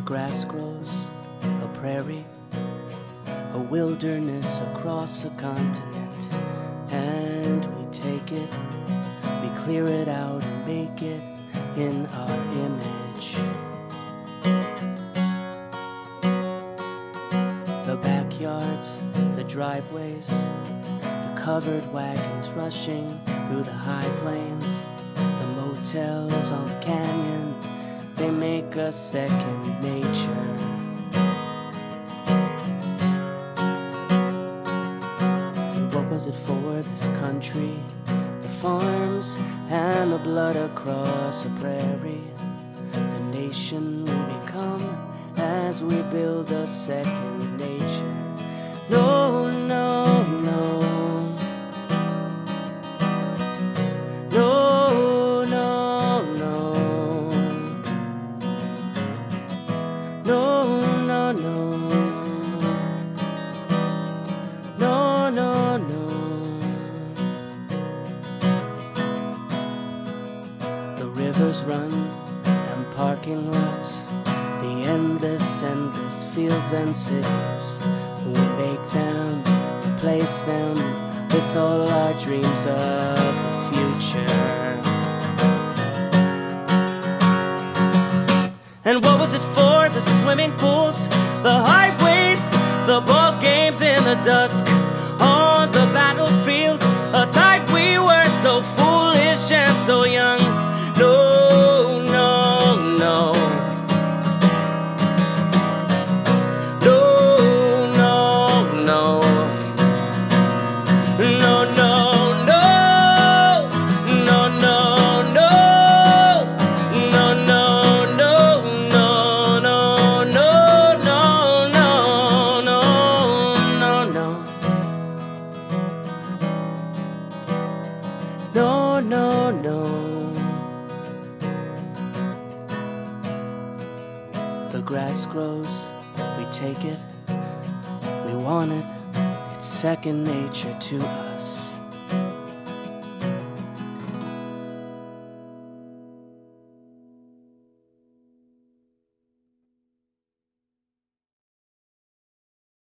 grass grows, a prairie, a wilderness across a continent, and we take it, we clear it out and make it in our image. The backyards, the driveways, the covered wagons rushing through the high plains, the motels on the canyon, they make us second nature. And what was it for, this country? The farms and the blood across the prairie, the nation we become as we build a second nature. No, no, no. No, no, no. No, no, no. No, no, no. The rivers run and parking lots, the endless fields and cities. We make them, replace them with all our dreams of the future. And what was it for? The swimming pools, the highways, the ball games in the dusk, on the battlefield, a time we were so foolish and so young. No, no, no. No, no, no. The grass grows, we take it, we want it, it's second nature to us.